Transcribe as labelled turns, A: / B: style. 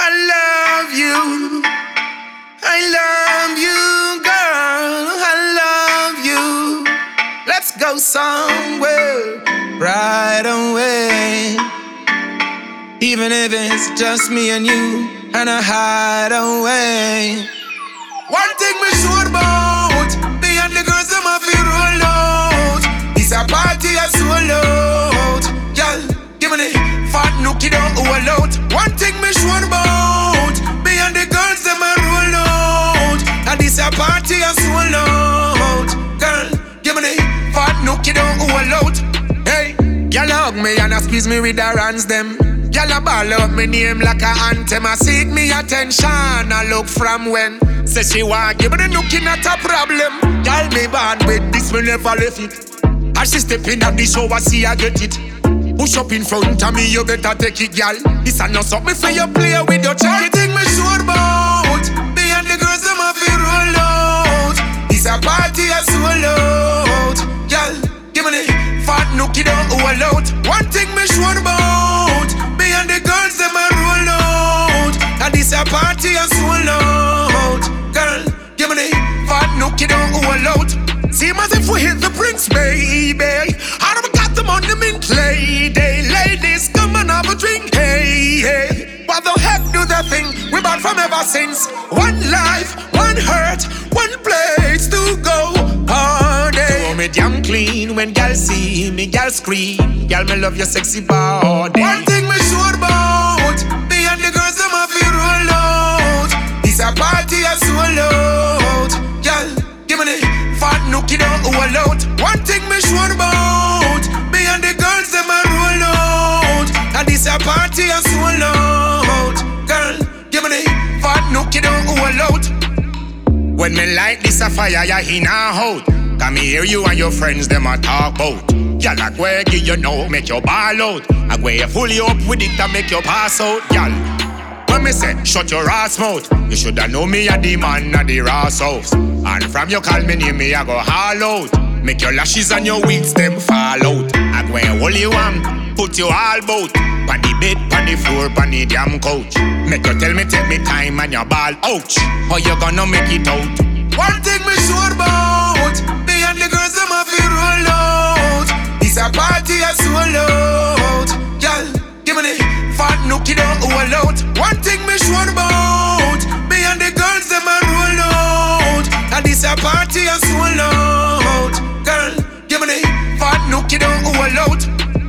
A: I love you. I love you, girl. I love you. Let's go somewhere right away. Even if it's just me and you and a hideaway. One thing me sure about, me and the girls them a feel roll out. It's a party a soul out. Y'all, give me the fat nookie don't hold out. One thing me sure about, me and the girls them a roll out. And it's a party a soul out. Girl, give me the fat nookie don't hold out. Hey, y'all hug me and a squeeze me with her hands them. Y'all a ball out me name like a anthem. I seek me attention. I look from when say she want give me the nookie, not a problem. Y'all me born with this, me never left it. As she step in at the show, I see I get it. Push up in front of me, you better take it, y'all. This a not something for you play with your check. One thing me sure about, me and the girls them a feel roll out. This a party a soul out. Y'all, give me the fat nookie don't hold out. One thing me sure about, me and the girls them a roll out. And this a party a soul out. Girl, give me the fat nookie don't hold out. Seem as if we hit the Prince, baby. How do we got them on the mint lady? Ladies, come and have a drink, hey, hey. What the heck do they think? We bought from ever since. One life, one hurt, one place to go party. Oh, me damn clean when y'all see me, y'all scream. Y'all me love your sexy body. One thing me sure about, me and the girls them a feel roll out. This a party a soul out. Y'all, give me the fat nookie don't hold out. One thing me sure about, me and the girls them a roll out. And this a party a soul out. Girl, give me the fat nookie don't hold out. When me light this a fire, you in a out. Come hear you and your friends them a talk about. Y'all a go give you know, make you ball out. I go you full you up with it and make you pass out, y'all. When me say, shut your ass mouth, you shoulda know me a the man of the Ross house. And from you call me name, me I go haul out. Make your lashes and your wigs them fall out. I go and hold you on, put you all bout. Pan the bed, pan the floor, pan the damn couch. Make you tell me take me time and your ball, ouch. How you gonna make it out? One thing me sure about, me and the girls them a feel roll out. It's a party a soul out. Y'all, give me the fat nookie don't hold out. One thing me sure about, me and the girls them a roll out. And this a party a soul out. Girl, give me the fat nookie don't hold out.